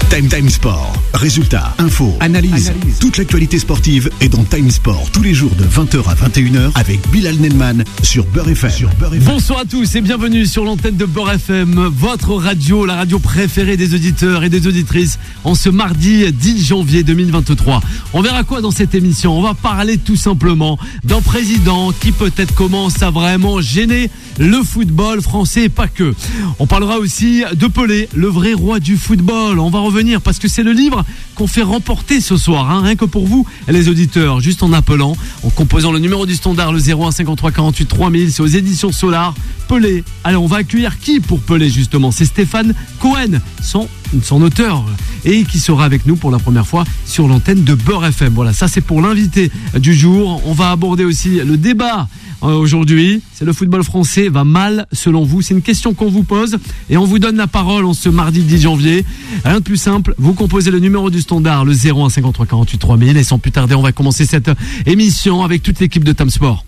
Time Sport. Résultats, infos, analyse. Toute l'actualité sportive est dans Time Sport tous les jours de 20h à 21h avec Bilal Nelman sur Beurre FM. Bonsoir à tous et bienvenue sur l'antenne de Beurre FM, votre radio, la radio préférée des auditeurs et des auditrices en ce mardi 10 janvier 2023. On verra quoi dans cette émission? On va parler tout simplement d'un président qui peut-être commence à vraiment gêner le football français et pas que. On parlera aussi de Pelé, le vrai roi du football. On va revenir parce que c'est le livre qu'on fait remporter ce soir, rien que pour vous les auditeurs, juste en appelant, en composant le numéro du standard, le 01 53 48 3000, c'est aux éditions Solar. Pelé. Alors on va accueillir qui pour Pelé justement? C'est Stéphane Cohen, son auteur, et qui sera avec nous pour la première fois sur l'antenne de Beurre FM. Voilà, ça c'est pour l'invité du jour. On va aborder aussi le débat aujourd'hui. C'est le football français va mal selon vous? C'est une question qu'on vous pose et on vous donne la parole en ce mardi 10 janvier. Rien de plus simple, vous composez le numéro du standard, le 01 53 48 3000, et sans plus tarder on va commencer cette émission avec toute l'équipe de Time Sport.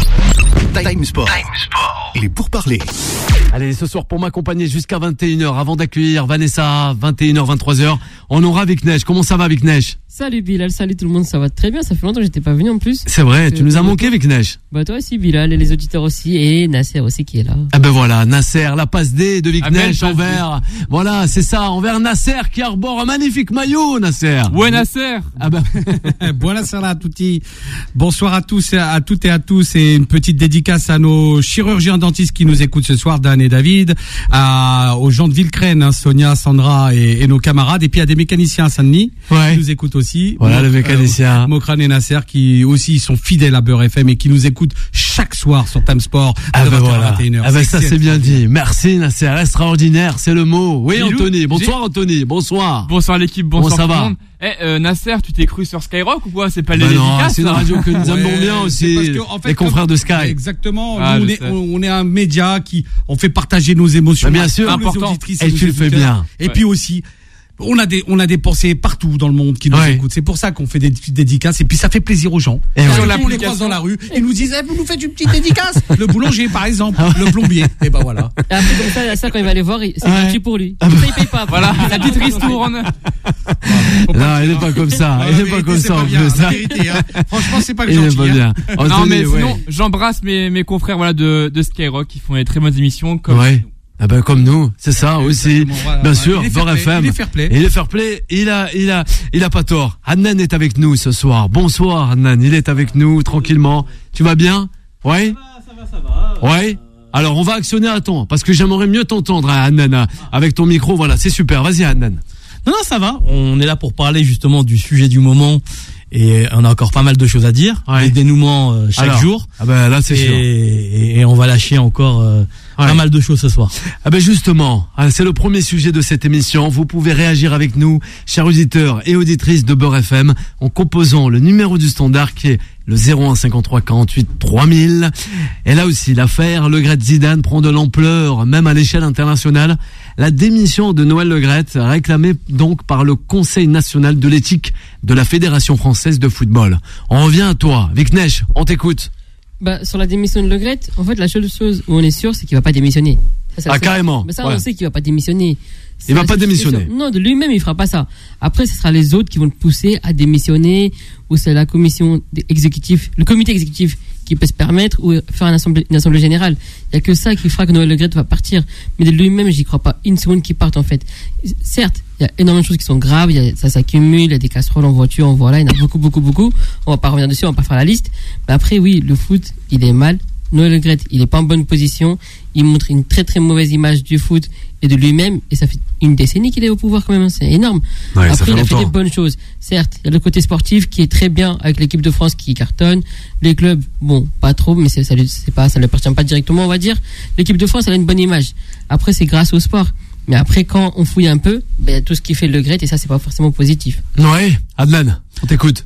Time Sport. Il est pour parler. Allez, ce soir pour m'accompagner jusqu'à 21h, avant d'accueillir Vanessa, 21h, 23h, on aura Viknesh. Comment ça va Viknesh? Salut Bilal, salut tout le monde, ça va très bien, ça fait longtemps que j'étais pas venu en plus. C'est vrai, tu nous as manqué Viknesh. Bah toi aussi Bilal, et les auditeurs aussi, et Nasser aussi qui est là. Ah ben voilà, Nasser, la passe D de Viknesh envers, voilà, c'est ça, envers Nasser qui arbore un magnifique maillot, Nasser. Ouais Nasser. Ah ben. Buonasera à tutti. Bonsoir à tous, à toutes et à tous, et une petite dédicace à nos chirurgiens dentistes qui nous écoutent ce soir, Dan et David, aux gens de Villecrène, Sonia, Sandra et nos camarades, et puis à des mécaniciens à Saint-Denis qui nous écoutent aussi. Voilà, le mécanicien. Mokran et Nasser qui aussi sont fidèles à Beurre FM et qui nous écoutent chaque soir sur Time Sport à 20h à 21h. Ah ben ça c'est bien dit. Merci Nasser, extraordinaire, c'est le mot. Oui Bilou, Anthony, bonsoir Anthony, bonsoir. Bonsoir l'équipe, bonsoir ça tout va le monde. Nasser, tu t'es cru sur Skyrock ou quoi? C'est pas les dédicaces? Non, c'est une radio que nous aimons bien aussi. Parce que, en fait, les confrères de Sky. Exactement. On est un média qui on fait partager nos émotions. Bien sûr, important. Et tu le fais bien. Et puis aussi, on a des pensées partout dans le monde qui nous écoutent. C'est pour ça qu'on fait des dédicaces et puis ça fait plaisir aux gens. Et on les croise dans la rue et nous disent vous nous faites une petite dédicace. Le boulanger par exemple, le plombier. Et ben voilà. Et après comme ça quand il va les voir, c'est gratuit pour lui. Il paye pas. Voilà, la petite ristourne. Non, il n'est pas comme ça. Il n'est pas comme ça en plus. Franchement, c'est pas gentil. Non mais sinon, j'embrasse mes confrères de Skyrock qui font des très bonnes émissions comme ah ben comme nous, c'est ça aussi. Voilà, bien sûr, Beurre FM. Il est fair play. Il est fair play. Il a pas tort. Adnan est avec nous ce soir. Bonsoir Adnan, il est avec nous tranquillement. Tu vas bien? Ouais. Ça va. Ouais. Alors on va actionner à temps parce que j'aimerais mieux t'entendre Adnan avec ton micro. Voilà, c'est super. Vas-y Adnan. Non, ça va. On est là pour parler justement du sujet du moment. Et on a encore pas mal de choses à dire, des dénouements chaque jour. Ah ben là c'est sûr. Et on va lâcher encore pas mal de choses ce soir. Ah ben justement, c'est le premier sujet de cette émission. Vous pouvez réagir avec nous, chers auditeurs et auditrices de Beurre FM, en composant le numéro du standard qui est le 01 53 48 3000. Et là aussi, l'affaire Le Gret Zidane prend de l'ampleur, même à l'échelle internationale. La démission de Noël Le Gret, réclamée donc par le Conseil national de l'éthique de la Fédération française de football. On revient à toi, Viknesh, on t'écoute. Sur la démission de Le Gret, en fait, la seule chose où on est sûr, c'est qu'il va pas démissionner. Ça, carrément. Mais ça, on sait qu'il va pas démissionner. Il va pas démissionner. Non, de lui-même, il fera pas ça. Après, ce sera les autres qui vont le pousser à démissionner, ou c'est la commission exécutive, le comité exécutif qui peut se permettre, ou faire une assemblée générale. Il y a que ça qui fera que Noël Le Gret va partir. Mais de lui-même, j'y crois pas une seconde qu'il parte, en fait. Certes, il y a énormément de choses qui sont graves, ça s'accumule, il y a des casseroles en voiture, il y en a beaucoup. On va pas revenir dessus, on va pas faire la liste. Mais après, oui, le foot, il est mal. Noël Le Gret, il est pas en bonne position. Il montre une très très mauvaise image du foot et de lui-même. Et ça fait une décennie qu'il est au pouvoir quand même. C'est énorme. Ouais, après, il a fait des bonnes choses. Certes, il y a le côté sportif qui est très bien avec l'équipe de France qui cartonne. Les clubs, bon, pas trop, mais ça ne lui appartient pas directement, on va dire. L'équipe de France, elle a une bonne image. Après, c'est grâce au sport. Mais après, quand on fouille un peu, tout ce qui fait Le Gret, et ça, c'est pas forcément positif. Ouais, Adnan, on t'écoute.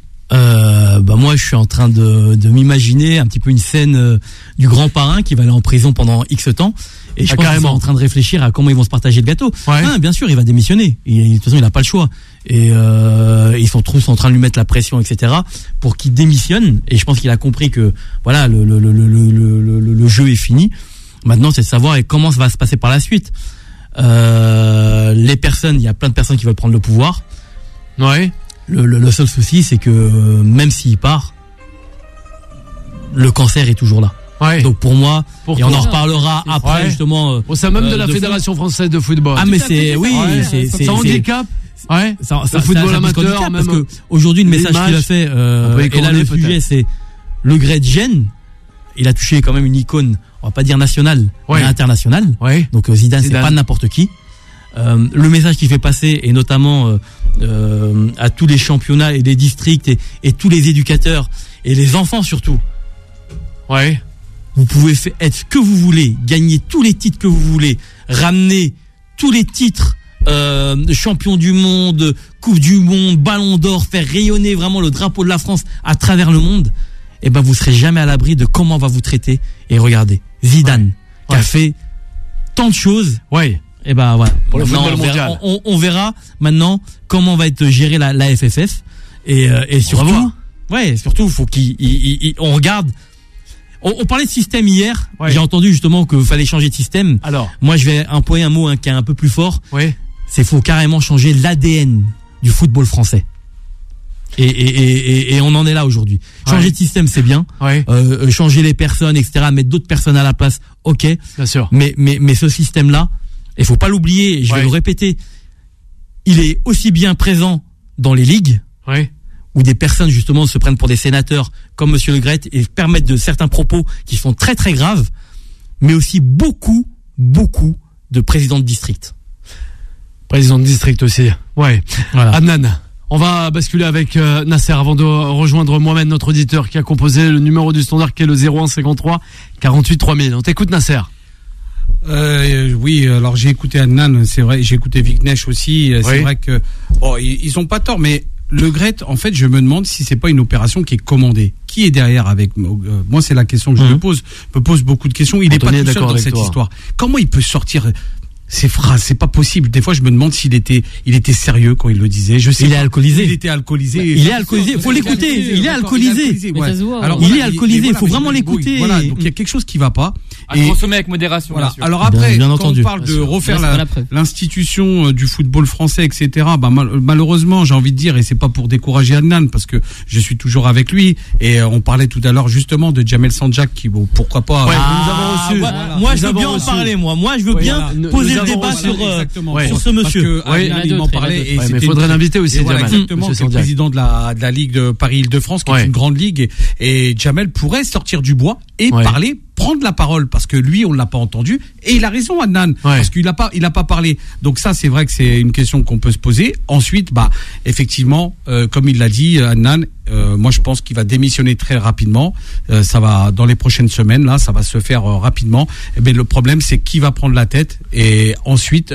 Moi je suis en train de m'imaginer un petit peu une scène du grand parrain qui va aller en prison pendant X temps et je pense qu'ils sont en train de réfléchir à comment ils vont se partager le gâteau. Bien sûr il va démissionner, de toute façon il n'a pas le choix et ils sont tous en train de lui mettre la pression etc pour qu'il démissionne et je pense qu'il a compris que voilà le jeu est fini. Maintenant c'est de savoir comment ça va se passer par la suite. Les personnes, il y a plein de personnes qui veulent prendre le pouvoir. Ouais. Le seul souci, c'est que même s'il part, le cancer est toujours là. Ouais. Donc pour moi, Pour et toi. on en reparlera après justement. Au sein même de la Fédération française de football. Ah mais c'est oui, c'est ça handicap. Ouais. Ça, le football ça amateur, handicap, même parce que aujourd'hui le message l'image, qu'il a fait, et là le sujet c'est Le Gret Gênes. Il a touché quand même une icône, on va pas dire nationale, mais internationale. Ouais. Donc Zidane, c'est pas n'importe qui. Le message qu'il fait passer, et notamment à tous les championnats et les districts et tous les éducateurs et les enfants surtout. Ouais. Vous pouvez être ce que vous voulez, gagner tous les titres que vous voulez, ramener tous les titres, champion du monde, coupe du monde, ballon d'or, faire rayonner vraiment le drapeau de la France à travers le monde. Et ben vous serez jamais à l'abri de comment on va vous traiter. Et regardez, Zidane qui a fait tant de choses. Ouais. Et ben voilà. Pour le football mondial. On verra maintenant comment va être gérée la FFF et surtout, surtout faut on regarde. On parlait de système hier. Ouais. J'ai entendu justement qu'il fallait changer de système. Alors, moi je vais employer un mot qui est un peu plus fort. Ouais. C'est faut carrément changer l'ADN du football français. Et on en est là aujourd'hui. Changer de système, c'est bien. Ouais. Changer les personnes, etc. Mettre d'autres personnes à la place. Ok. Bien sûr. Mais ce système-là, il faut pas l'oublier. Je vais le répéter. Il est aussi bien présent dans les ligues. Ouais. Où des personnes justement se prennent pour des sénateurs comme Monsieur Le Gret et permettent de certains propos qui sont très très graves, mais aussi beaucoup de présidents de district. Président de district aussi. Ouais. Voilà. Adnan, on va basculer avec Nasser avant de rejoindre Mohamed, notre auditeur qui a composé le numéro du standard qui est le 01 53 48 3000. On t'écoute Nasser. Oui, alors j'ai écouté Adnan, c'est vrai, j'ai écouté Viknesh aussi, c'est vrai que ils ont pas tort, mais Le Gret, en fait, je me demande si c'est pas une opération qui est commandée. Qui est derrière avec moi? C'est la question que je me pose. Je me pose beaucoup de questions. Il n'est pas tout seul dans cette histoire. Comment il peut sortir ces phrases? C'est pas possible. Des fois, je me demande s'il était sérieux quand il le disait. Je sais. Il est alcoolisé. Il était alcoolisé. Il est alcoolisé. Faut l'écouter. Il est alcoolisé. Alors, il est alcoolisé. Il faut vraiment l'écouter. Voilà. Donc, il y a quelque chose qui va pas. À consommer avec modération. Voilà. Alors après, quand on parle de refaire l'institution du football français, etc. Malheureusement, j'ai envie de dire, et c'est pas pour décourager Adnan, parce que je suis toujours avec lui. Et on parlait tout à l'heure justement de Jamel Sanjak, qui pourquoi pas. Moi, je veux bien en parler. Moi, je veux bien poser le débat sur ce monsieur. Il m'en parlait. Mais il faudrait l'inviter aussi, Jamel. Exactement, c'est le président de la Ligue de Paris-Île-de-France, qui est une grande ligue. Et Jamel pourrait sortir du bois et parler, prendre la parole, parce que lui, on l'a pas entendu. Et il a raison, Adnan, parce qu'il a pas parlé. Donc ça, c'est vrai que c'est une question qu'on peut se poser. Ensuite, effectivement, comme il l'a dit, Adnan, moi, je pense qu'il va démissionner très rapidement. Ça va, dans les prochaines semaines, là, ça va se faire rapidement. Mais le problème, c'est qui va prendre la tête. Et ensuite,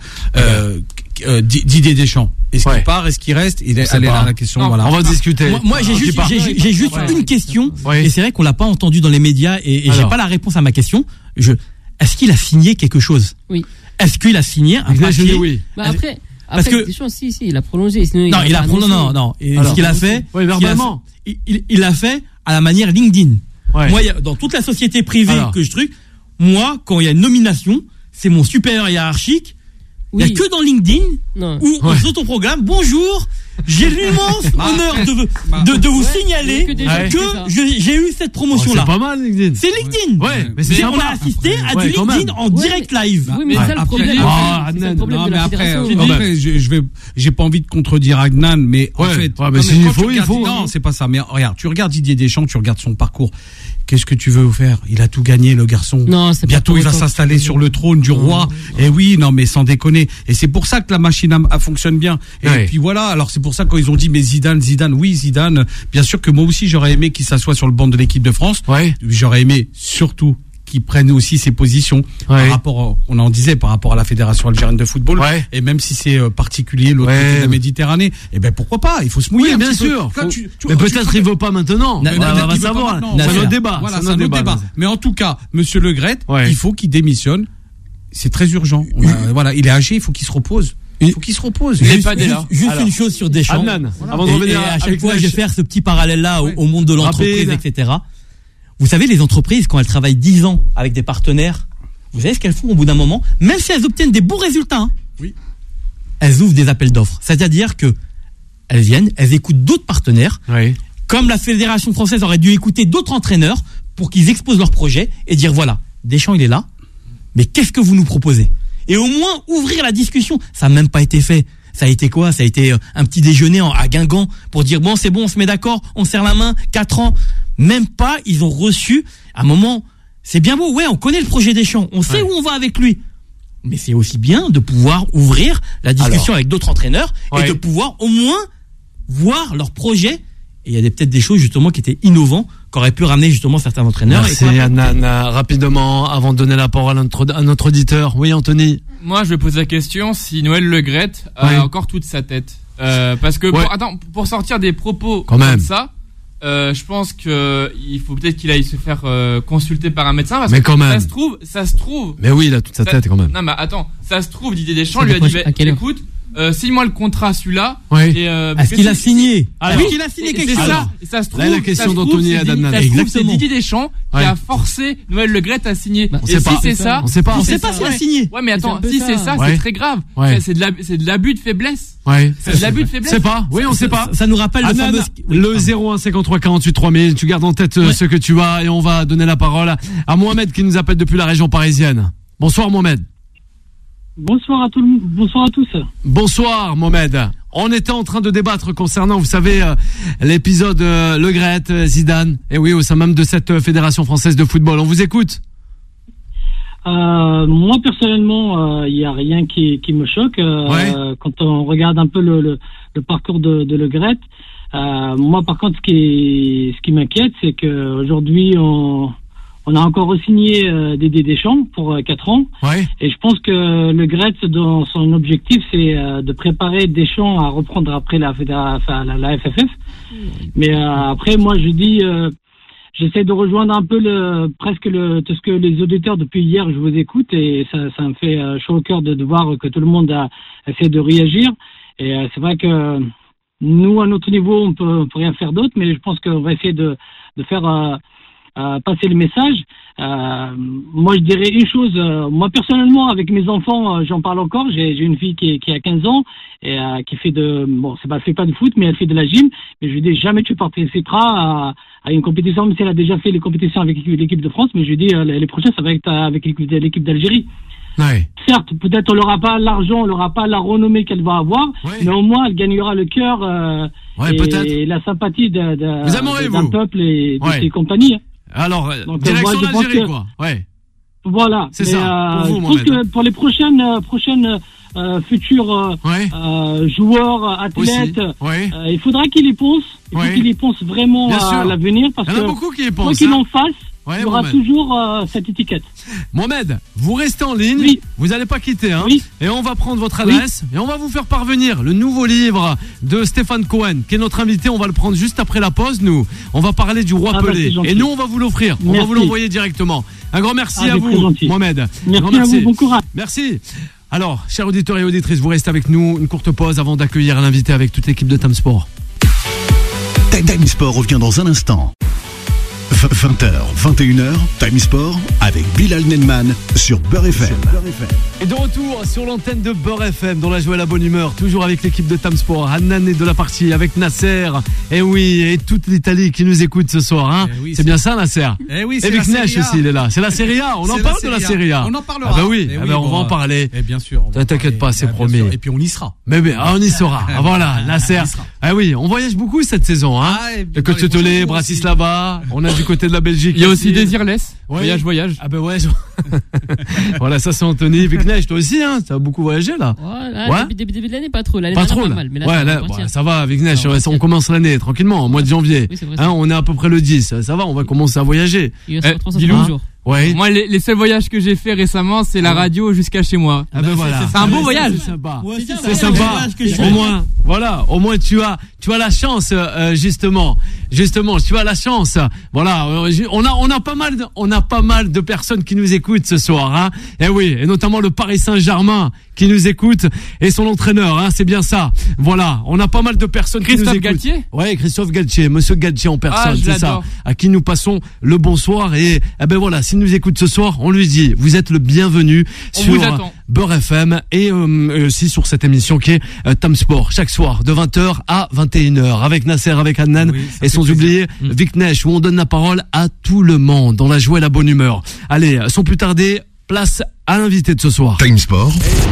Didier Deschamps. Est-ce qu'il part, est-ce qu'il reste? Allez là la question. Non, voilà. On va discuter. Moi, j'ai juste une question. Et c'est vrai qu'on l'a pas entendu dans les médias et j'ai pas la réponse à ma question. Est-ce qu'il a signé quelque chose? Oui. Est-ce qu'il a signé un papier? Oui. Après, parce que Deschamps, si, il a prolongé. Sinon, non, il a prolongé. Non. Et ce qu'il a fait, verbalement, il l'a fait à la manière LinkedIn. Moi, dans toute la société privée que je truc, moi, quand il y a une nomination, c'est mon supérieur hiérarchique. Il n'y a que dans LinkedIn où on s'autoproclame. Bonjour, j'ai l'immense honneur de vous signaler que j'ai eu cette promotion-là. C'est pas mal LinkedIn. C'est LinkedIn. Ouais, mais on a assisté à du LinkedIn en direct live. Oui, mais c'est ça le problème. C'est le problème de la fédération. Après, j'ai pas envie de contredire Adnan, mais en fait, il faut. Non, c'est pas ça. Mais regarde, tu regardes Didier Deschamps, tu regardes son parcours. Qu'est-ce que tu veux faire? Il a tout gagné, le garçon. Non, c'est bientôt il va s'installer sur le trône du roi. Et oui, non, mais sans déconner. Et c'est pour ça que la machine fonctionne bien. Et puis voilà. Alors c'est pour ça quand ils ont dit mais Zidane, oui, Zidane. Bien sûr que moi aussi j'aurais aimé qu'il s'assoie sur le banc de l'équipe de France. J'aurais aimé surtout qui prennent aussi ses positions par rapport, on en disait, par rapport à la Fédération algérienne de football. Et même si c'est particulier l'autre côté de la Méditerranée, et ben pourquoi pas? Il faut se mouiller. Oui, bien sûr. Mais peut-être il veut pas maintenant. On va savoir. C'est notre débat. Voilà, c'est notre débat. Mais en tout cas, Monsieur Le Gret, il faut qu'il démissionne. C'est très urgent. Voilà, il est âgé, il faut qu'il se repose. Il faut qu'il se repose. Juste une chose sur Deschamps. Avant de revenir à chaque fois, je vais faire ce petit parallèle-là au monde de l'entreprise, etc. Vous savez, les entreprises, quand elles travaillent 10 ans avec des partenaires, vous savez ce qu'elles font au bout d'un moment, même si elles obtiennent des bons résultats, hein, oui, elles ouvrent des appels d'offres. C'est-à-dire que elles viennent, elles écoutent d'autres partenaires, oui, comme la Fédération française aurait dû écouter d'autres entraîneurs pour qu'ils exposent leur projet et dire voilà, Deschamps il est là, mais qu'est-ce que vous nous proposez ? Et au moins ouvrir la discussion. Ça n'a même pas été fait. Ça a été quoi ? Ça a été un petit déjeuner à Guingamp pour dire bon, c'est bon, on se met d'accord, on serre la main, 4 ans. Même pas, ils ont reçu à un moment, c'est bien beau, ouais, on connaît le projet Deschamps, on sait où on va avec lui. Mais c'est aussi bien de pouvoir ouvrir la discussion avec d'autres entraîneurs et de pouvoir au moins voir leur projet. Et il y a peut-être des choses justement qui étaient innovants, qu'auraient pu ramener justement certains entraîneurs. Merci Anna. Rapidement, avant de donner la parole à notre auditeur. Oui, Anthony. Moi, je vais poser la question si Noël Le Graët a encore toute sa tête. Parce que pour sortir des propos comme ça, je pense que il faut peut-être qu'il aille se faire consulter par un médecin. Parce que ça se trouve. Mais oui, il a toute sa tête quand même. Non, mais attends, ça se trouve, Didier Deschamps lui a dit, écoute, signe-moi le contrat celui-là. Est-ce qu'il a signé? Oui, il a signé quelque chose. Ça se trouve. Là, la question d'Anthony et d'Adnan. C'est Didier Deschamps qui a forcé Noël Le Graët à signer. On sait pas. On sait pas s'il a signé. Ouais, mais attends, si c'est ça, c'est très grave. C'est de l'abus de faiblesse. C'est de l'abus de faiblesse. C'est pas. Oui, on sait pas. Ça nous rappelle le 01 53 48 3000. Tu gardes en tête ce que tu as et on va donner la parole à Mohamed qui nous appelle depuis la région parisienne. Bonsoir Mohamed. Bonsoir à tous. Bonsoir Mohamed. On était en train de débattre concernant, vous savez, l'épisode Le Graët, Zidane. Et oui, au sein même de cette Fédération française de football. On vous écoute. Moi personnellement, il y a rien qui me choque. Quand on regarde un peu le parcours de Le Graët, moi par contre, ce qui m'inquiète, c'est que aujourd'hui on a encore re-signé Didier Deschamps pour 4 ans. Et je pense que Le Graët, dans son objectif, c'est de préparer Deschamps à reprendre après la FFF. Mais après, moi, je dis, j'essaie de rejoindre un peu tout ce que les auditeurs depuis hier, je vous écoute et ça me fait chaud au cœur de voir que tout le monde a essayé de réagir. Et c'est vrai que nous, à notre niveau, on peut rien faire d'autre, mais je pense qu'on va essayer de faire passer le message. Moi, je dirais une chose. Moi, personnellement, avec mes enfants, j'en parle encore. J'ai une fille qui a 15 ans et qui fait elle fait pas de foot, mais elle fait de la gym. Mais je lui dis jamais tu participeras à une compétition, même si elle a déjà fait les compétitions avec l'équipe de France. Mais je lui dis les prochaines, ça va être avec l'équipe d'Algérie. Certes, peut-être on n'aura pas l'argent, on n'aura pas la renommée qu'elle va avoir, mais au moins elle gagnera le cœur et la sympathie d'un peuple et de ses compagnies. Alors, donc, direction l'Algérie, quoi. Voilà. C'est ça. Pour vous, je pense que pour les prochaines futurs joueurs, athlètes, il faudra qu'il y pense. Il faut qu'il y pense vraiment à l'avenir, parce que beaucoup qui y pensent, quoi qu'il en fasse, il y aura toujours cette étiquette. Mohamed, vous restez en ligne, vous n'allez pas quitter, et on va prendre votre adresse et on va vous faire parvenir le nouveau livre de Stéphane Cohen, qui est notre invité. On va le prendre juste après la pause. Nous, on va parler du roi Pelé, et nous on va vous l'offrir. On va vous l'envoyer directement. Un grand merci à vous, Mohamed. Merci à vous, bon courage. Merci. Alors, chers auditeurs et auditrices, vous restez avec nous. Une courte pause avant d'accueillir l'invité avec toute l'équipe de Time Sport. Time Sport revient dans un instant. 20h, 21h, Time Sport avec Bilal Nenman sur Beurre FM. Et de retour sur l'antenne de Beurre FM, dans la joie et la bonne humeur, toujours avec l'équipe de Time Sport. Adnan est de la partie avec Nasser. Et oui, et toute l'Italie qui nous écoute ce soir. C'est bien ça, Nasser. Et oui, c'est et Viknesh aussi, il est là. C'est la Serie A. On en parle de la Serie A. On en parlera. Ah bah oui, on va en parler. Et bien sûr. T'inquiète pas, c'est promis. Et puis on y sera. Mais on y sera. Voilà, Nasser. Ah oui, on voyage beaucoup cette saison. Le Côte-Tolé, Bratislava. On a du côté de la Belgique. Il y a aussi Désirless. Voyage. Ah ben ouais. Voilà, ça c'est Anthony. Viknesh, toi aussi, ça a beaucoup voyagé là. Début de l'année, pas trop. L'année pas trop. Pas mal, mais là, ça va, Viknesh. On commence l'année tranquillement, au mois de janvier. Oui, on est à peu près le 10. Ça va, on va commencer à voyager. Dis-le jour. Moi, les seuls voyages que j'ai fait récemment, c'est la radio jusqu'à chez moi. Ah ben voilà. C'est un beau voyage. C'est sympa. C'est sympa. Au moins, tu as la chance, justement, tu as la chance. Voilà. On a pas mal de personnes qui nous écoutent ce soir, Et oui. Et notamment le Paris Saint-Germain, qui nous écoute et son entraîneur, hein, c'est bien ça. Voilà, on a pas mal de personnes qui nous écoutent. Christophe Galtier ? Ouais, Christophe Galtier, monsieur Galtier en personne, c'est ça. À qui nous passons le bonsoir et ben voilà, s'il nous écoute ce soir, on lui dit vous êtes le bienvenu sur Beurre FM et aussi sur cette émission qui est Time Sport chaque soir de 20h à 21h avec Nasser, avec Adnan et sans oublier Vic Nesh où on donne la parole à tout le monde dans la joie et la bonne humeur. Allez, sans plus tarder, place à l'invité de ce soir. Time Sport.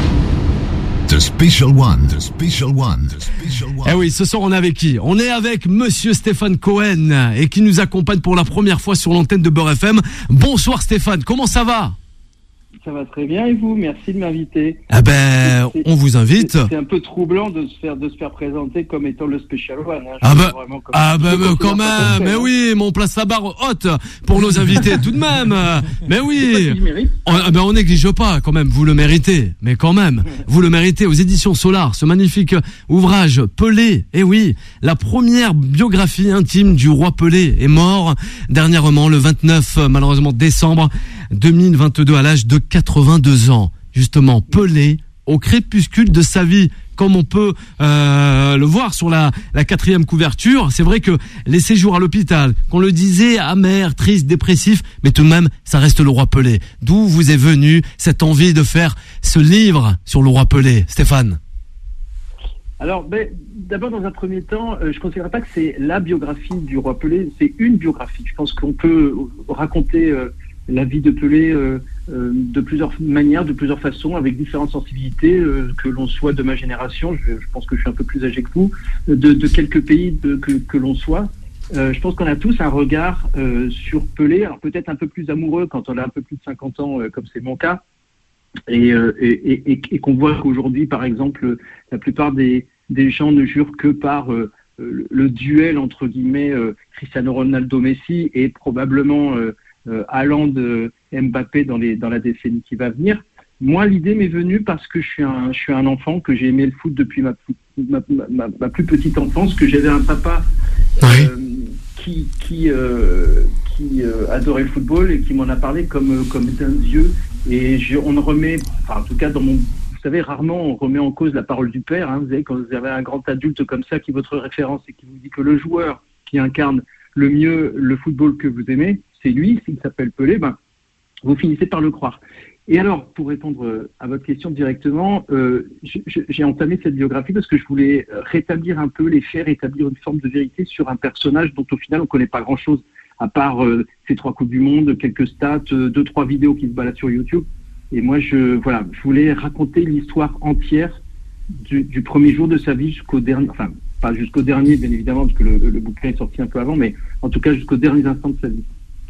The Special One. The Special One. The Special One. Eh oui, ce soir on est avec qui ? On est avec monsieur Stéphane Cohen et qui nous accompagne pour la première fois sur l'antenne de Beurre FM. Bonsoir Stéphane, comment ça va ? Ça va très bien et vous ? Merci de m'inviter. Ah ben, on vous invite. C'est un peu troublant de se faire présenter comme étant le Special One. Hein. Quand même. Mais oui, mais on place la barre haute pour nos invités tout de même. Mais oui. On néglige pas quand même. Vous le méritez. Mais quand même, vous le méritez. Aux éditions Solar, ce magnifique ouvrage Pelé. Eh oui, la première biographie intime du roi Pelé est mort dernièrement le 29 malheureusement décembre 2022 à l'âge de 82 ans. Justement, Pelé au crépuscule de sa vie, comme on peut le voir sur la 4e couverture. C'est vrai que les séjours à l'hôpital, qu'on le disait, amer, triste, dépressif, mais tout de même, ça reste le roi Pelé. D'où vous est venue cette envie de faire ce livre sur le roi Pelé, Stéphane ? Alors, d'abord, dans un premier temps, je ne considère pas que c'est la biographie du roi Pelé, c'est une biographie. Je pense qu'on peut raconter la vie de Pelé de plusieurs manières, de plusieurs façons, avec différentes sensibilités, que l'on soit de ma génération, je pense que je suis un peu plus âgé que vous, de quelques pays que l'on soit. Je pense qu'on a tous un regard sur Pelé, alors peut-être un peu plus amoureux quand on a un peu plus de 50 ans, comme c'est mon cas, et qu'on voit qu'aujourd'hui, par exemple, la plupart des gens ne jurent que par le duel, entre guillemets, Cristiano Ronaldo-Messi et probablement Haaland Mbappé dans la décennie qui va venir. Moi, l'idée m'est venue parce que je suis un enfant, que j'ai aimé le foot depuis ma plus petite enfance, que j'avais un papa qui adorait le football et qui m'en a parlé comme d'un dieu. Et on remet, enfin en tout cas vous savez, rarement on remet en cause la parole du père. Hein. Vous savez, quand vous avez un grand adulte comme ça qui est votre référence et qui vous dit que le joueur qui incarne le mieux le football que vous aimez, c'est lui, s'il s'appelle Pelé, vous finissez par le croire. Et alors, pour répondre à votre question directement, j'ai entamé cette biographie parce que je voulais rétablir un peu les faits, rétablir une forme de vérité sur un personnage dont au final on ne connaît pas grand-chose, à part ces 3 Coupes du Monde, quelques stats, 2-3 vidéos qui se baladent sur YouTube. Et moi, je voulais raconter l'histoire entière du premier jour de sa vie jusqu'au dernier, enfin, pas jusqu'au dernier, bien évidemment, parce que le bouquin est sorti un peu avant, mais en tout cas jusqu'au dernier instant de sa vie.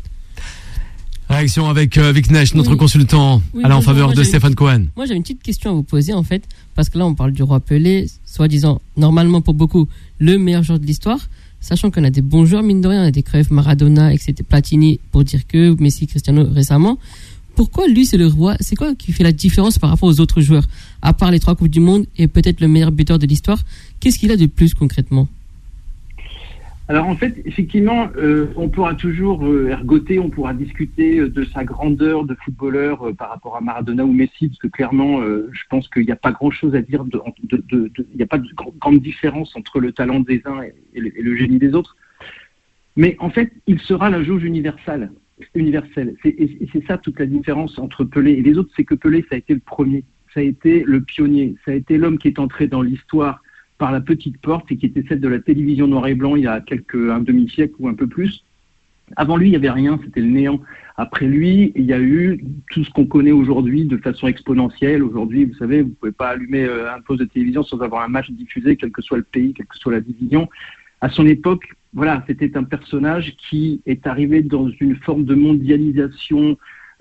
Réaction avec Vic Nesh, notre consultant en faveur de Stéphane Cohen. Moi, j'ai une petite question à vous poser, en fait, parce que là, on parle du roi Pelé, soi-disant, normalement pour beaucoup, le meilleur joueur de l'histoire, sachant qu'on a des bons joueurs, mine de rien, on a des Cruyff, Maradona, etc., Platini, pour dire que Messi, Cristiano récemment. Pourquoi lui, c'est le roi ? C'est quoi qui fait la différence par rapport aux autres joueurs ? À part les 3 Coupes du Monde et peut-être le meilleur buteur de l'histoire, qu'est-ce qu'il a de plus concrètement ? Alors en fait, effectivement, on pourra toujours ergoter, on pourra discuter de sa grandeur de footballeur par rapport à Maradona ou Messi, parce que clairement, je pense qu'il n'y a pas grand-chose à dire, il n'y a pas de grande différence entre le talent des uns et le génie des autres. Mais en fait, il sera la jauge universelle. C'est ça toute la différence entre Pelé et les autres, c'est que Pelé, ça a été le premier, ça a été le pionnier, ça a été l'homme qui est entré dans l'histoire par la petite porte et qui était celle de la télévision noir et blanc il y a un demi-siècle ou un peu plus. Avant lui, il n'y avait rien, c'était le néant. Après lui, il y a eu tout ce qu'on connaît aujourd'hui de façon exponentielle. Aujourd'hui, vous savez, vous ne pouvez pas allumer un poste de télévision sans avoir un match diffusé, quel que soit le pays, quelle que soit la division. À son époque, voilà, c'était un personnage qui est arrivé dans une forme de mondialisation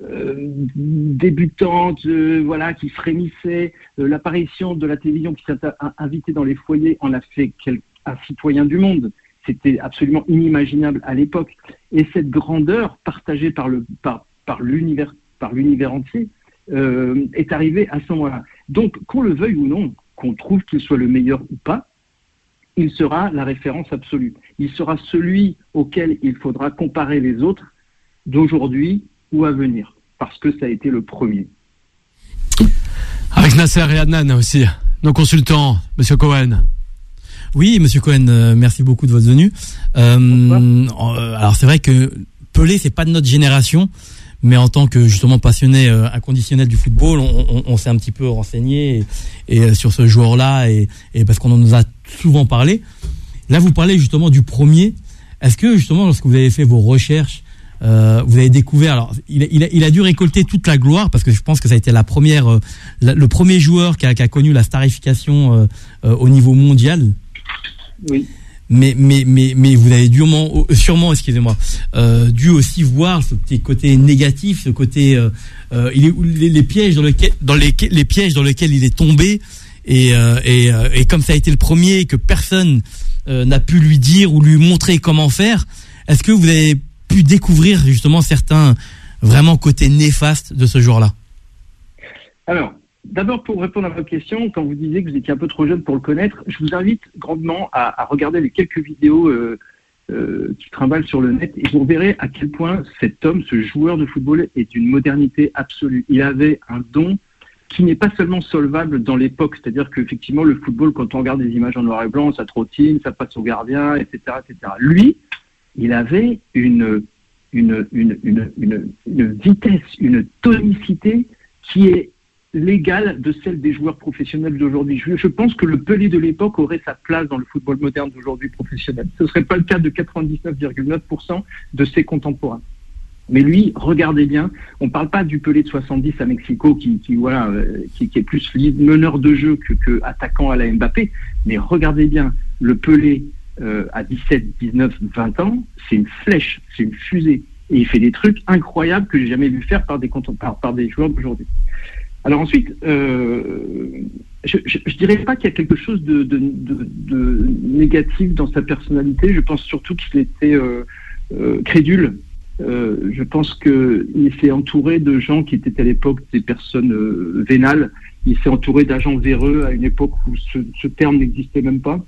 débutante, qui frémissait. L'apparition de la télévision qui s'est invitée dans les foyers en a fait un citoyen du monde. C'était absolument inimaginable à l'époque. Et cette grandeur partagée par l'univers entier est arrivée à ce moment-là. Donc, qu'on le veuille ou non, qu'on trouve qu'il soit le meilleur ou pas, il sera la référence absolue. Il sera celui auquel il faudra comparer les autres d'aujourd'hui ou à venir, parce que ça a été le premier. Avec Nasser et Adnan aussi, nos consultants, Monsieur Cohen. Oui, Monsieur Cohen, merci beaucoup de votre venue. Alors c'est vrai que Pelé, c'est pas de notre génération, mais en tant que justement passionné inconditionnel du football, on s'est un petit peu renseigné et sur ce joueur-là et parce qu'on en nous a souvent parlé. Là, vous parlez justement du premier. Est-ce que justement, lorsque vous avez fait vos recherches, vous avez découvert, alors il a dû récolter toute la gloire parce que je pense que ça a été le premier joueur qui a connu la starification au niveau mondial. Oui. Mais vous avez sûrement, excusez-moi, dû aussi voir ce petit côté négatif, ce côté les pièges dans lesquels il est tombé et comme ça a été le premier et que personne n'a pu lui dire ou lui montrer comment faire. Est-ce que vous avez pu découvrir justement certains vraiment côtés néfastes de ce joueur-là? Alors, d'abord, pour répondre à votre question, quand vous disiez que vous étiez un peu trop jeune pour le connaître, je vous invite grandement à regarder les quelques vidéos qui trimballent sur le net et vous verrez à quel point cet homme, ce joueur de football, est d'une modernité absolue. Il avait un don qui n'est pas seulement solvable dans l'époque, c'est-à-dire qu'effectivement, le football, quand on regarde des images en noir et blanc, ça trottine, ça passe au gardien, etc., etc. Lui, il avait une vitesse, une tonicité qui est l'égale de celle des joueurs professionnels d'aujourd'hui. Je pense que le Pelé de l'époque aurait sa place dans le football moderne d'aujourd'hui professionnel. Ce ne serait pas le cas de 99,9% de ses contemporains. Mais lui, regardez bien, on ne parle pas du Pelé de 70 à Mexico qui est plus meneur de jeu que attaquant à la Mbappé, mais regardez bien, le Pelé à 17, 19, 20 ans, c'est une flèche, c'est une fusée. Et il fait des trucs incroyables que j'ai jamais vu faire par des joueurs d'aujourd'hui. Alors ensuite, je dirais pas qu'il y a quelque chose de négatif dans sa personnalité. Je pense surtout qu'il était crédule. Je pense qu'il s'est entouré de gens qui étaient à l'époque des personnes vénales. Il s'est entouré d'agents véreux à une époque où ce terme n'existait même pas.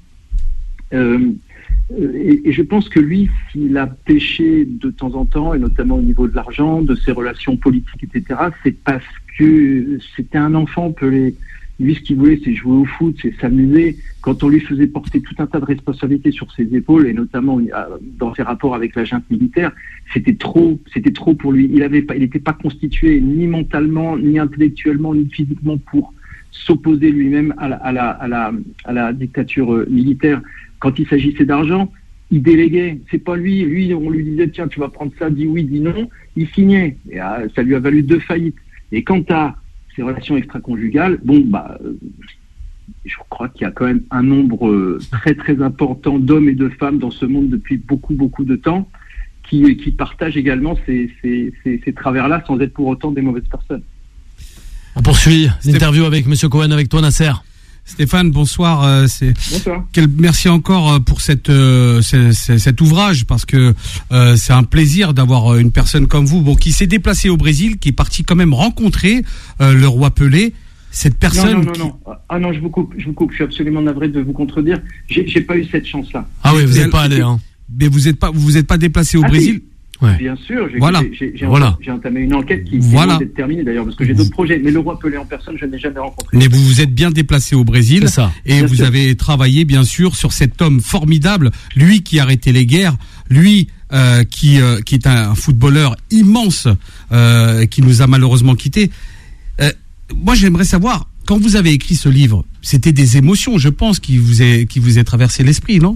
Et je pense que lui, s'il a péché de temps en temps, et notamment au niveau de l'argent, de ses relations politiques, etc., c'est parce que c'était un enfant Pelé. Lui, ce qu'il voulait, c'est jouer au foot, c'est s'amuser. Quand on lui faisait porter tout un tas de responsabilités sur ses épaules, et notamment dans ses rapports avec la junte militaire, c'était trop pour lui. Il n'était pas constitué ni mentalement, ni intellectuellement, ni physiquement pour s'opposer lui-même à la dictature militaire. Quand il s'agissait d'argent, il déléguait. C'est pas lui. Lui, on lui disait, tiens, tu vas prendre ça, dis oui, dis non. Il signait. Et ça lui a valu 2 faillites. Et quant à ses relations extra-conjugales, je crois qu'il y a quand même un nombre très, très important d'hommes et de femmes dans ce monde depuis beaucoup, beaucoup de temps qui partagent également ces travers-là sans être pour autant des mauvaises personnes. On poursuit l'interview avec Monsieur Cohen, avec toi, Nasser. Stéphane, bonsoir. Bonsoir. Merci encore pour cet ouvrage parce que c'est un plaisir d'avoir une personne comme vous, qui s'est déplacée au Brésil, qui est parti quand même rencontrer le roi Pelé. Cette personne. Non. Ah non, je vous coupe. Je suis absolument navré de vous contredire. J'ai pas eu cette chance-là. Ah oui, vous n'êtes pas allé, hein. Mais vous êtes pas déplacé au Brésil. Si. Ouais. Bien sûr, j'ai entamé une enquête qui vient d'être terminée d'ailleurs, parce que j'ai d'autres projets. Mais le roi Pelé en personne, je n'ai jamais rencontré. Mais vous vous êtes bien déplacé au Brésil, et bien vous sûr. Avez travaillé bien sûr sur cet homme formidable, lui qui a arrêté les guerres, lui qui est un footballeur immense, qui nous a malheureusement quittés. Moi, j'aimerais savoir, quand vous avez écrit ce livre, c'était des émotions, je pense, qui vous est traversé l'esprit, non ?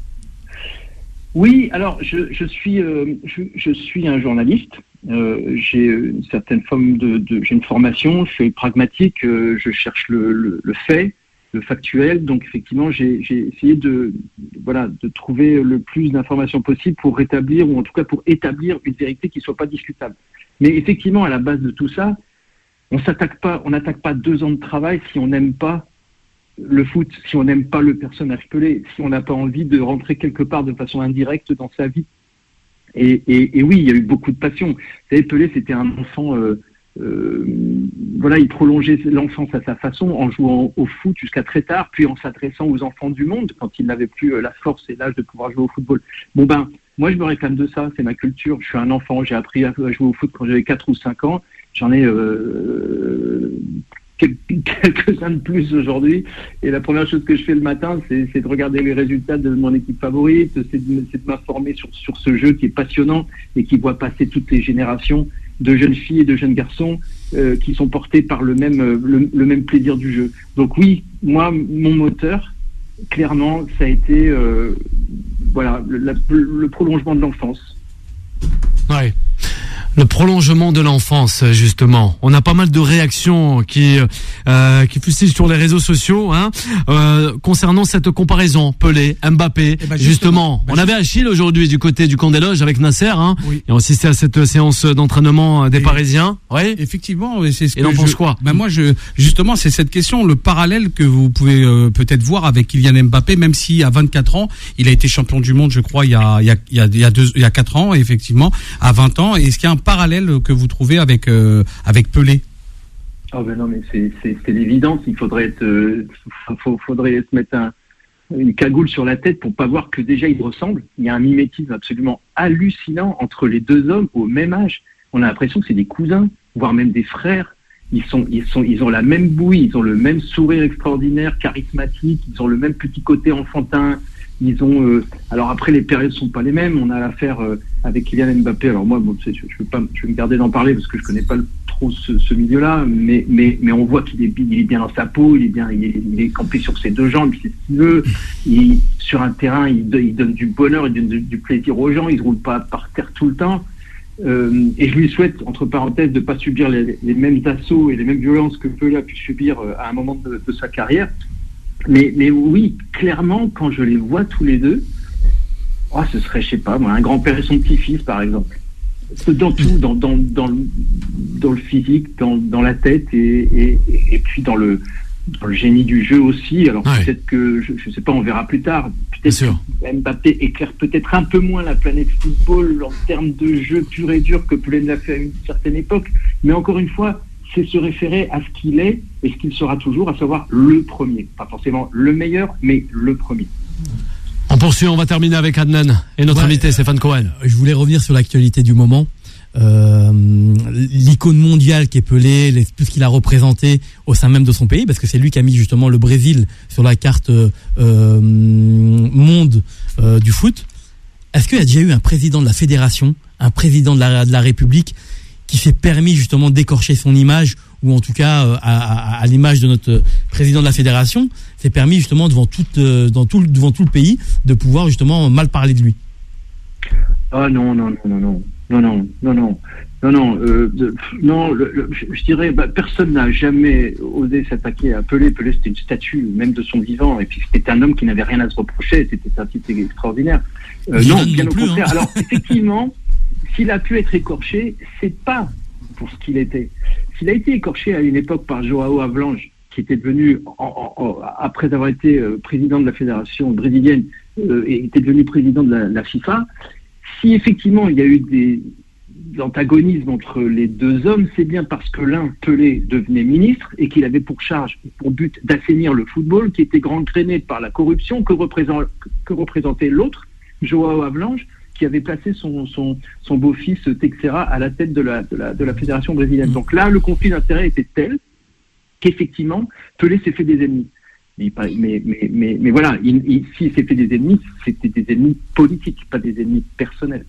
Oui, alors je suis un journaliste. J'ai une certaine forme j'ai une formation. Je suis pragmatique. Je cherche le fait, le factuel. Donc effectivement, j'ai essayé de trouver le plus d'informations possible pour rétablir, ou en tout cas pour établir une vérité qui soit pas discutable. Mais effectivement, à la base de tout ça, on n'attaque pas 2 ans de travail si on n'aime pas le foot, si on n'aime pas le personnage Pelé, si on n'a pas envie de rentrer quelque part de façon indirecte dans sa vie. Et oui, il y a eu beaucoup de passion. Vous savez, Pelé, c'était un enfant, il prolongeait l'enfance à sa façon, en jouant au foot jusqu'à très tard, puis en s'adressant aux enfants du monde, quand il n'avait plus la force et l'âge de pouvoir jouer au football. Moi, je me réclame de ça, c'est ma culture. Je suis un enfant, j'ai appris à jouer au foot quand j'avais 4 ou 5 ans. J'en ai quelques-uns de plus aujourd'hui. Et la première chose que je fais le matin, c'est de regarder les résultats de mon équipe favorite, c'est de m'informer sur ce jeu qui est passionnant et qui voit passer toutes les générations de jeunes filles et de jeunes garçons qui sont portés par le même plaisir du jeu. Donc oui, moi, mon moteur, clairement, ça a été le prolongement de l'enfance. Ouais. Le prolongement de l'enfance, justement. On a pas mal de réactions qui fustigent sur les réseaux sociaux, concernant cette comparaison Pelé, Mbappé. Justement, on avait Achille aujourd'hui du côté du camp des loges avec Nasser, oui. Et on assistait à cette séance d'entraînement des Parisiens. Oui. Effectivement, c'est ce et on pense quoi? Moi, justement, c'est cette question, le parallèle que vous pouvez peut-être voir avec Kylian Mbappé, même si à 24 ans, il a été champion du monde, je crois, il y a 4 ans, effectivement, à 20 ans. Est-ce qu'il y a un parallèle que vous trouvez avec Pelé? Oh ben non, mais c'est l'évidence. Il faudrait se mettre une cagoule sur la tête pour pas voir que déjà ils ressemblent. Il y a un mimétisme absolument hallucinant entre les deux hommes au même âge. On a l'impression que c'est des cousins, voire même des frères. Ils ont la même bouille, ils ont le même sourire extraordinaire, charismatique, ils ont le même petit côté enfantin. Ils ont alors après les périodes sont pas les mêmes. On a l'affaire avec Kylian Mbappé. Alors moi, je vais me garder d'en parler parce que je connais pas trop ce milieu-là, mais on voit qu'il est bien dans sa peau, il est campé sur ses deux jambes, il sait ce qu'il veut. Sur un terrain, il donne du bonheur, il donne du plaisir aux gens. Il se roule pas par terre tout le temps. Et je lui souhaite, entre parenthèses, de pas subir les mêmes assauts et les mêmes violences que Pelé a pu subir à un moment de sa carrière. Mais oui, clairement, quand je les vois tous les deux, ce serait, je sais pas, moi, un grand-père et son petit-fils, par exemple. Dans tout, dans le physique, dans la tête et puis dans le génie du jeu aussi. Alors peut-être que, je sais pas, on verra plus tard. Peut-être que Mbappé éclaire peut-être un peu moins la planète football en termes de jeu pur et dur que Pelé l'a fait à une certaine époque. Mais encore une fois, c'est se référer à ce qu'il est et ce qu'il sera toujours, à savoir le premier. Pas forcément le meilleur, mais le premier. On poursuit, on va terminer avec Adnan et notre invité Stéphane Cohen. Je voulais revenir sur l'actualité du moment. L'icône mondiale qui est Pelé, tout ce qu'il a représenté au sein même de son pays, parce que c'est lui qui a mis justement le Brésil sur la carte monde du foot. Est-ce qu'il y a déjà eu un président de la fédération, un président de la République qui s'est permis justement d'écorcher son image, ou en tout cas à l'image de notre président de la fédération, s'est permis justement devant tout le pays de pouvoir justement mal parler de lui? Non. Je dirais, personne n'a jamais osé s'attaquer à Pelé. Pelé, c'était une statue, même de son vivant, et puis c'était un homme qui n'avait rien à se reprocher. C'était un type extraordinaire. Non, bien au contraire. Alors effectivement, s'il a pu être écorché, c'est pas pour ce qu'il était. S'il a été écorché à une époque par João Havelange, qui était devenu, après avoir été président de la fédération brésilienne, et était devenu président de la FIFA, si effectivement il y a eu des antagonismes entre les deux hommes, c'est bien parce que l'un, Pelé, devenait ministre et qu'il avait pour but d'assainir le football, qui était gangréné par la corruption que représentait l'autre, João Havelange, qui avait placé son beau-fils Teixeira à la tête de la fédération brésilienne. Donc là, le conflit d'intérêts était tel qu'effectivement, Pelé s'est fait des ennemis. Mais voilà, s'il s'est fait des ennemis, c'était des ennemis politiques, pas des ennemis personnels.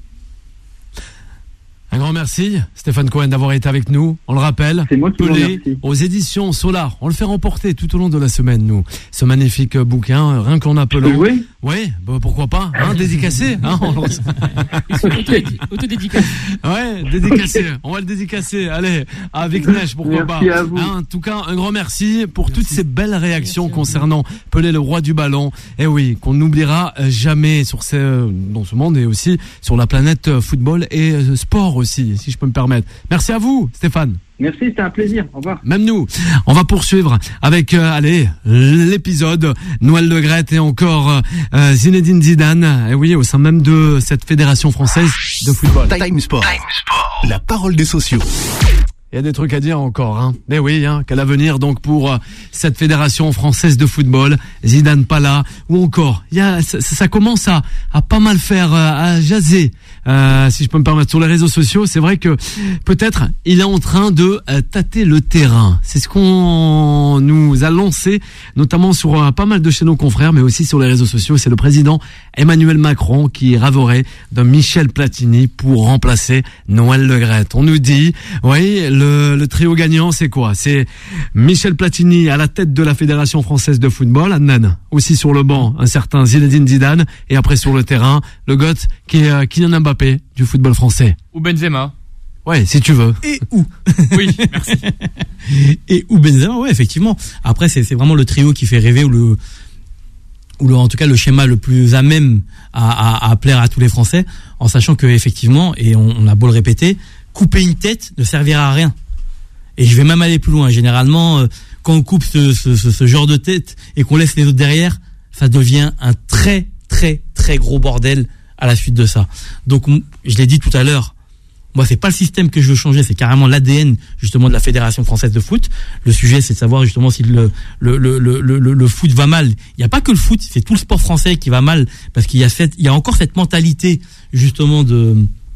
Un grand merci, Stéphane Cohen, d'avoir été avec nous. On le rappelle, c'est moi qui Pelé aux éditions Solar. On le fait remporter tout au long de la semaine, nous. Ce magnifique bouquin, rien qu'en appelant. Oui, pourquoi pas, dédicacé. Autodédicacé. Ouais, dédicacé. On va le dédicacer. Allez, avec Neige, pourquoi merci pas. À vous. En tout cas, un grand merci pour toutes ces belles réactions concernant Pelé, le roi du ballon. Et oui, qu'on n'oubliera jamais dans ce monde et aussi sur la planète football et sport aussi, si je peux me permettre. Merci à vous, Stéphane. Merci, c'était un plaisir. Au revoir. Même nous. On va poursuivre avec l'épisode Noël Le Graët et encore Zinedine Zidane. Et oui, au sein même de cette fédération française de football. Time Sport. La parole des sociaux. Il y a des trucs à dire encore, hein. Mais oui, hein, quel avenir donc pour cette fédération française de football. Zidane pas là, ou encore, ça commence à pas mal faire, à jaser, si je peux me permettre, sur les réseaux sociaux. C'est vrai que peut-être il est en train de tâter le terrain. C'est ce qu'on nous a lancé, notamment sur pas mal de chez nos confrères, mais aussi sur les réseaux sociaux. C'est le président Emmanuel Macron qui rêverait de Michel Platini pour remplacer Noël Le Graët. On nous dit, oui, le trio gagnant, c'est quoi? C'est Michel Platini à la tête de la Fédération française de football, Adnan. Aussi sur le banc, un certain Zinedine Zidane. Et après sur le terrain, le goth qui est Kylian Mbappé du football français. Ou Benzema. Ouais, si tu veux. Et où? Oui, merci. Et où Benzema, ouais, effectivement. Après, c'est vraiment le trio qui fait rêver, ou en tout cas le schéma le plus à même à plaire à tous les Français, en sachant que effectivement, et on a beau le répéter, couper une tête ne servira à rien. Et je vais même aller plus loin. Généralement, quand on coupe ce genre de tête et qu'on laisse les autres derrière, ça devient un très très très gros bordel à la suite de ça. Donc, je l'ai dit tout à l'heure, moi c'est pas le système que je veux changer, c'est carrément l'ADN justement de la Fédération française de foot. Le sujet, c'est de savoir justement si le foot va mal. Il n'y a pas que le foot, c'est tout le sport français qui va mal, parce qu'il y a encore cette mentalité justement de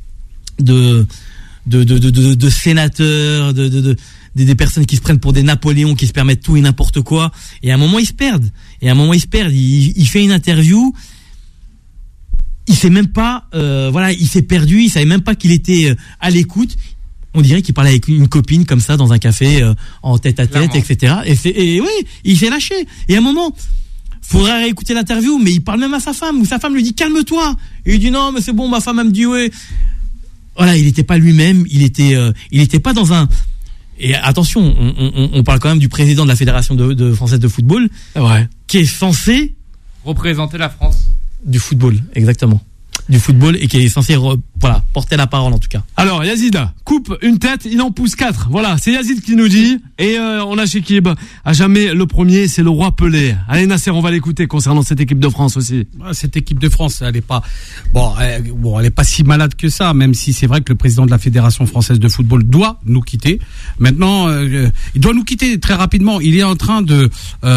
sénateurs, des personnes qui se prennent pour des Napoléons, qui se permettent tout et n'importe quoi. Et à un moment ils se perdent. Il fait une interview. Il sait même pas, il s'est perdu. Il savait même pas qu'il était à l'écoute. On dirait qu'il parlait avec une copine comme ça dans un café, en tête à tête, etc. Et oui, il s'est lâché. Et à un moment, faudrait réécouter l'interview, mais il parle même à sa femme, ou sa femme lui dit calme-toi. Et il dit non, mais c'est bon, ma femme elle me dit ouais. Voilà, il était pas lui-même. Il était pas dans un. Et attention, on parle quand même du président de la Fédération de française de football, ouais, qui est censé représenter la France. Du football, exactement. Du football, et qui est censé porter la parole en tout cas. Alors Yazid coupe une tête, il en pousse 4. Voilà, c'est Yazid qui nous dit. Et on a Chekib, à jamais le premier, c'est le roi Pelé. Allez Nasser, on va l'écouter concernant cette équipe de France aussi. Cette équipe de France, elle est pas elle est pas si malade que ça, même si c'est vrai que le président de la Fédération française de football doit nous quitter. Maintenant, il doit nous quitter très rapidement. Il est en train de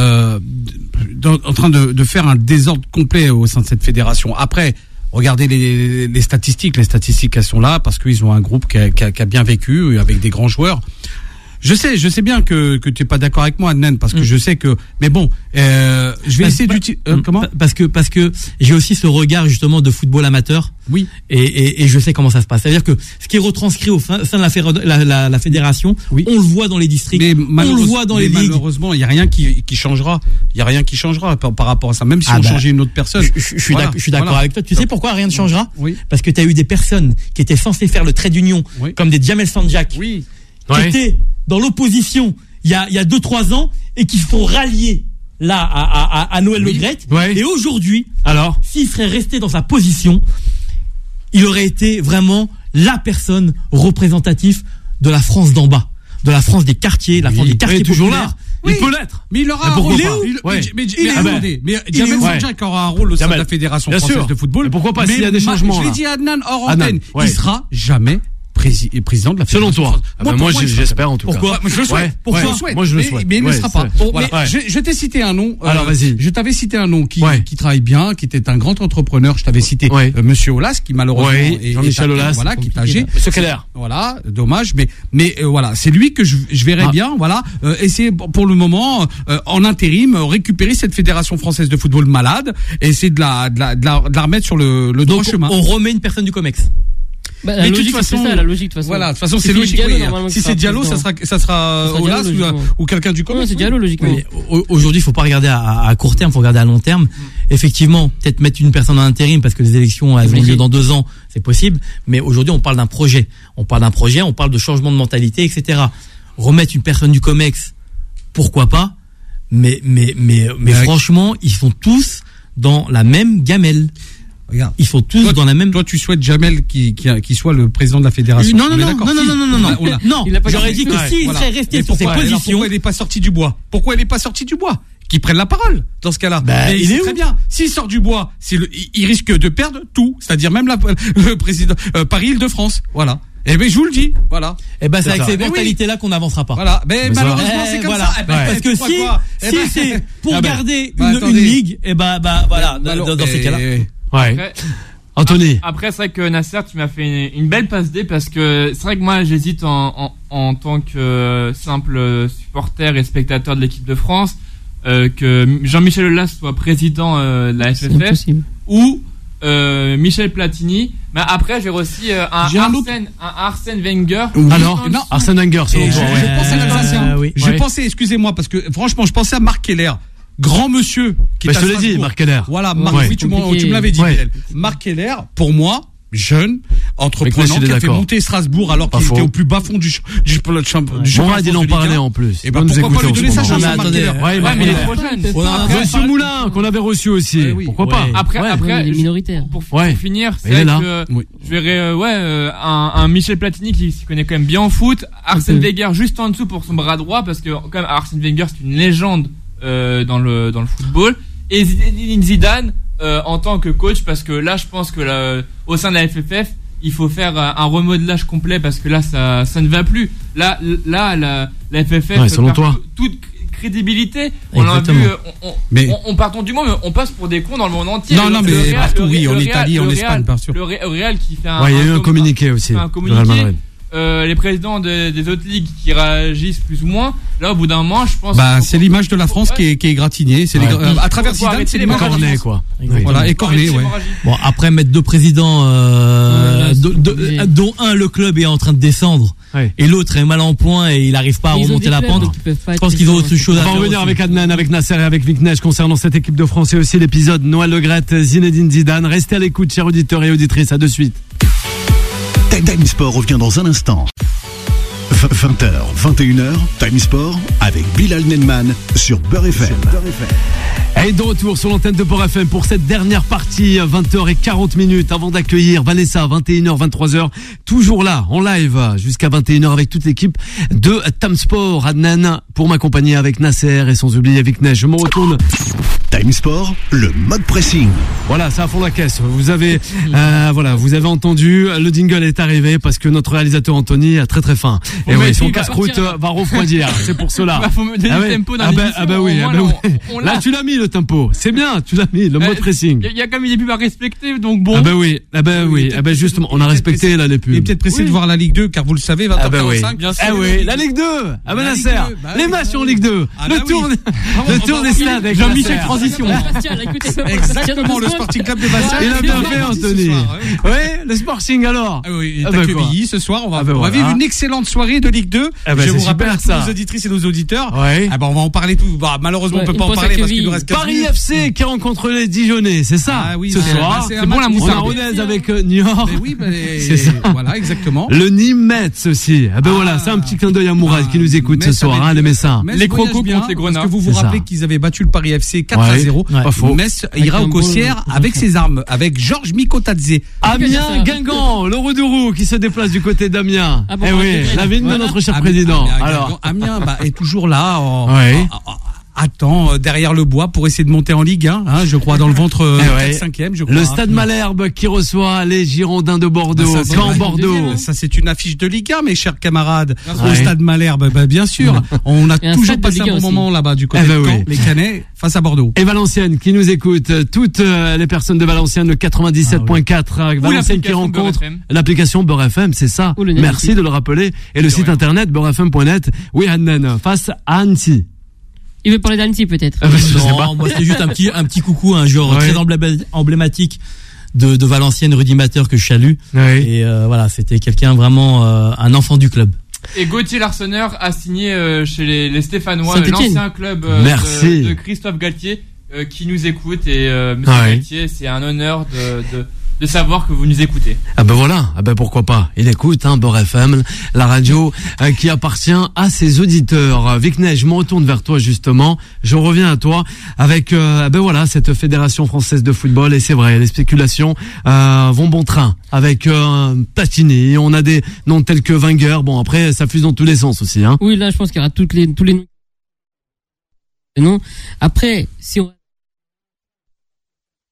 faire un désordre complet au sein de cette fédération. Après, regardez les statistiques. Les statistiques, elles sont là parce qu'ils ont un groupe qui a bien vécu, avec des grands joueurs. Je sais bien que tu es pas d'accord avec moi, Adnan, parce que je sais que, mais bon, je vais essayer d'utiliser, comment? Parce que j'ai aussi ce regard, justement, de football amateur. Oui. Et je sais comment ça se passe. C'est-à-dire que ce qui est retranscrit au sein de la fédération, oui, on le voit dans les districts, on le voit dans les ligues. Malheureusement, il y a rien qui changera. Il y a rien qui changera par rapport à ça. Même si on changeait une autre personne. Je suis d'accord avec toi. Tu sais pourquoi rien ne changera? Oui. Parce que tu as eu des personnes qui étaient censées faire le trait d'union, oui, comme des Jamel Sanjak, oui, qui étaient dans l'opposition il y a 2-3 ans et qui se sont ralliés là à Noël Le Graët. Ouais. Et aujourd'hui, alors, s'il serait resté dans sa position, il aurait été vraiment la personne représentative de la France d'en bas, de la France des quartiers, la France des quartiers toujours populaires. là. Oui. Il peut l'être. Mais il aura un rôle. Mais Jamel Sanjak aura un rôle au sein de la Fédération française de football. Mais pourquoi pas s'il y a des changements? Je l'ai dit à Adnan hors antenne, il sera jamais président de la Fédération. Selon toi? Moi, j'espère en tout cas. Pourquoi? Je le souhaite. Pourquoi? Moi, je le souhaite. Mais il ne sera pas. Je t'ai cité un nom. Alors, vas-y. Je t'avais cité un nom qui travaille bien, qui était un grand entrepreneur. Je t'avais cité Monsieur Aulas, qui malheureusement est Jean-Michel Aulas, voilà, qui est âgé. Monsieur Keller. Voilà, dommage, mais voilà, c'est lui que je verrais bien, voilà, essayer pour le moment en intérim récupérer cette Fédération française de football malade, et essayer de la remettre sur le droit chemin. On remet une personne du Comex. La logique, c'est ça, la logique, de toute façon. Voilà, de toute façon, c'est logique. Si c'est Diallo, ça sera Aulas ou quelqu'un du Comex. Non, c'est Diallo, logiquement. Aujourd'hui, il faut pas regarder à court terme, il faut regarder à long terme. Effectivement, peut-être mettre une personne en intérim parce que les élections elles ont lieu dans 2 ans, c'est possible. Mais aujourd'hui, on parle d'un projet. On parle de changement de mentalité, etc. Remettre une personne du Comex, pourquoi pas? Mais franchement, ils sont tous dans la même gamelle. Regarde. Ils sont tous dans la même. Toi, tu souhaites Jamel qui soit le président de la fédération. Non. J'aurais dit que s'il serait resté sur ses positions. Pourquoi il n'est pas sorti du bois? Qu'il prenne la parole dans ce cas-là. Il est très bien. S'il sort du bois, il risque de perdre tout, c'est-à-dire même le président Paris-Île-de-France. Voilà. Eh ben, je vous le dis, voilà. Eh ben, c'est avec ces mentalités-là qu'on n'avancera pas. Voilà. Mais malheureusement, c'est comme ça. Parce que si c'est pour garder une ligue, voilà, dans ces cas-là. Ouais. Anthony. Après, c'est vrai que Nasser, tu m'as fait une belle passe D parce que c'est vrai que moi, j'hésite en tant que simple supporter et spectateur de l'équipe de France, que Jean-Michel Aulas soit président de la FFF ou Michel Platini. Mais après, j'ai aussi un Arsène Wenger. Alors, Arsène Wenger, selon toi. Je pensais, excusez-moi, parce que franchement, je pensais à Marc Keller. Grand monsieur qui je te l'ai dit, Marc Keller. Voilà, oui, tu me l'avais dit. Marc Keller, pour moi, jeune, entreprenant, qui a fait monter Strasbourg alors qu'il était au plus bas fond du Mourad, il en parlait en plus. Et pourquoi pas lui donner sa chance à Marc Keller? Mais il est trop jeune. Monsieur Moulin, qu'on avait reçu aussi. Pourquoi pas? Après, il est minoritaire. Pour finir, c'est que je verrais, un Michel Platini qui s'y connaît quand même bien en foot, Arsène Wenger juste en dessous pour son bras droit, parce que quand même Arsène Wenger c'est une légende dans le football, et Zidane en tant que coach, parce que là je pense que au sein de la FFF il faut faire un remodelage complet, parce que là ça ne va plus. Là la FFF selon toi toute crédibilité. On l'a vu, on partons du monde, mais on passe pour des cons dans le monde entier. Non, mais partout, oui, en Italie, en Espagne, bien sûr. Le Real qui fait il y a eu un communiqué aussi. Les présidents des autres ligues qui réagissent plus ou moins. Là, au bout d'un moment, je pense. C'est l'image de la France qui est égratinée. C'est à travers Zidane, c'est l'image Cornet, quoi. Voilà, et Cornet, ouais. Bon, après mettre deux présidents, dont un le club est en train de descendre, et l'autre est mal en point et il n'arrive pas à remonter la pente. Je pense qu'ils ont autre chose à faire. On va revenir avec Adnan, avec Nasser et avec Viknesh concernant cette équipe de France et aussi l'épisode Noël Le Graët, Zinedine Zidane. Restez à l'écoute, chers auditeurs et auditrices. À de suite. Time Sport revient dans un instant. 20h, 21h, Time Sport avec Bilal Nenman sur Beurre FM. Et de retour sur l'antenne de Beurre FM pour cette dernière partie, 20h40 avant d'accueillir Vanessa, 21h, 23h, toujours là, en live, jusqu'à 21h avec toute l'équipe de Time Sport. Adnan pour m'accompagner avec Nasser et sans oublier Viknesh. Je me retourne. Time Sport, le mode pressing. Voilà, ça à fond la caisse. Vous avez, vous avez entendu, le jingle est arrivé parce que notre réalisateur Anthony a très très faim. Et oui, son casse-croûte va refroidir. C'est pour cela. Faut me donner le tempo dans l'émission. Oui. Là, tu l'as mis le tempo. C'est bien, tu l'as mis, le mode pressing. Il y a quand même des pubs à respecter, donc bon. Justement, on a respecté là les pubs. Il est peut-être pressé de voir la Ligue 2, car vous le savez, 20h45. Bien sûr. La Ligue 2. Nasser. Les matchs en Ligue 2. Le tour des stades avec Jean-Michel Transition. Exactement, le Sporting Club de Bastia. Il a bien fait, Anthony. Oui, le Sporting alors. Oui, Quevilly ce soir. On va vivre une excellente soirée de Ligue 2. Je vous rappelle à tous nos auditrices et nos auditeurs. On va en parler tout. Malheureusement, on peut pas en parler parce qu'il nous reste 15 minutes. Paris FC qui rencontre les Dijonais, c'est ça. Ce soir. C'est bon la moutarde avec New York. C'est ça. Voilà, exactement. Le Nîmes-Metz aussi. Voilà, c'est un petit clin d'œil à Mourad qui nous écoute ce soir. Les Messins. Les Crocos contre les Grenats. Parce que vous rappelez qu'ils avaient battu le Paris FC 4-0. Metz ira au Cossière avec ses armes, avec Georges Mikotadze. Amiens, Guingamp, le Roux qui se déplace du côté d'Amiens. La ville de notre cher président. Alors, Amiens est toujours là. Attends, derrière le bois pour essayer de monter en Ligue 1, je crois, dans le ventre 5e, je crois. Le Stade Malherbe qui reçoit les Girondins de Bordeaux, Bordeaux. Ça, c'est une affiche de Ligue 1, mes chers camarades. Au Stade Malherbe, bien sûr. On a toujours passé un bon moment là-bas du côté de Caen, les Canets, face à Bordeaux. Et Valenciennes qui nous écoute, toutes les personnes de Valenciennes, le 97.4, Valenciennes qui rencontre l'application Beurre FM, c'est ça. Merci de le rappeler. Et le site internet beurrefm.net. Oui, Adnan, face à Annecy. Il veut parler d'Annecy peut-être. Non, moi c'est juste un petit coucou, un joueur très emblématique de Valenciennes, Rudy Mater, que je salue. Et c'était quelqu'un vraiment un enfant du club. Et Gauthier Larsonneur a signé chez les Stéphanois, l'ancien club de Christophe Galtier, qui nous écoute. Et Monsieur Galtier, c'est un honneur de savoir que vous nous écoutez. Pourquoi pas. Il écoute Beurre FM, la radio qui appartient à ses auditeurs. Viknesh, je me retourne vers toi justement. Je reviens à toi avec cette fédération française de football. Et c'est vrai, les spéculations vont bon train avec Platini. On a des noms tels que Wenger. Bon, après ça fuse dans tous les sens aussi. Oui, là je pense qu'il y aura tous les noms. Après, si on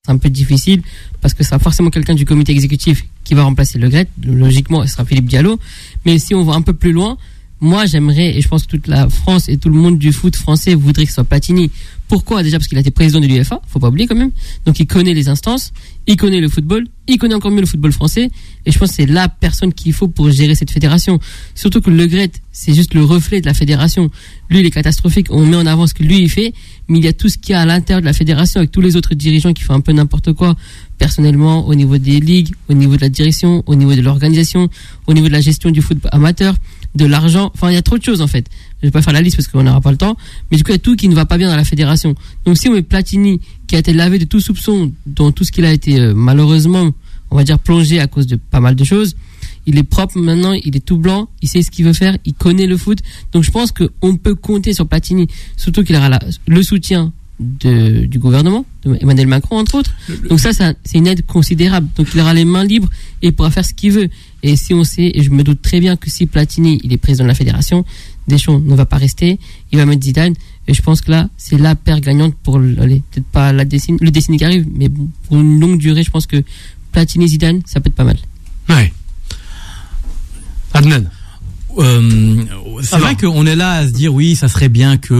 c'est un peu difficile parce que ça sera forcément quelqu'un du comité exécutif qui va remplacer Le Gret. Logiquement, ce sera Philippe Diallo. Mais si on va un peu plus loin, moi, j'aimerais, et je pense que toute la France et tout le monde du foot français voudrait que ce soit Platini. Pourquoi? Déjà parce qu'il a été président de l'UEFA, faut pas oublier quand même. Donc il connaît les instances, il connaît le football, il connaît encore mieux le football français. Et je pense que c'est la personne qu'il faut pour gérer cette fédération. Surtout que Le Gret, c'est juste le reflet de la fédération. Lui, il est catastrophique. On met en avant ce que lui, il fait. Mais il y a tout ce qu'il y a à l'intérieur de la fédération avec tous les autres dirigeants qui font un peu n'importe quoi. Personnellement, au niveau des ligues, au niveau de la direction, au niveau de l'organisation, au niveau de la gestion du football amateur, de l'argent. Enfin, il y a trop de choses, en fait. Je vais pas faire la liste parce qu'on n'aura pas le temps. Mais du coup, il y a tout qui ne va pas bien dans la fédération. Donc, si on met Platini, qui a été lavé de tout soupçon dans tout ce qu'il a été, malheureusement, on va dire, plongé à cause de pas mal de choses, il est propre maintenant, il est tout blanc, il sait ce qu'il veut faire, il connaît le foot. Donc, je pense qu'on peut compter sur Platini. Surtout qu'il aura le soutien du gouvernement, de Emmanuel Macron, entre autres. Donc ça, c'est une aide considérable. Donc, il aura les mains libres et il pourra faire ce qu'il veut. Et si on sait, et je me doute très bien que si Platini, il est président de la fédération, Deschamps ne va pas rester, il va mettre Zidane, et je pense que là, c'est la paire gagnante pour, peut-être pas le décennie qui arrive, mais bon, pour une longue durée, je pense que Platini, Zidane, ça peut être pas mal. Ouais. Adnan. C'est vrai qu'on est là à se dire, oui, ça serait bien que.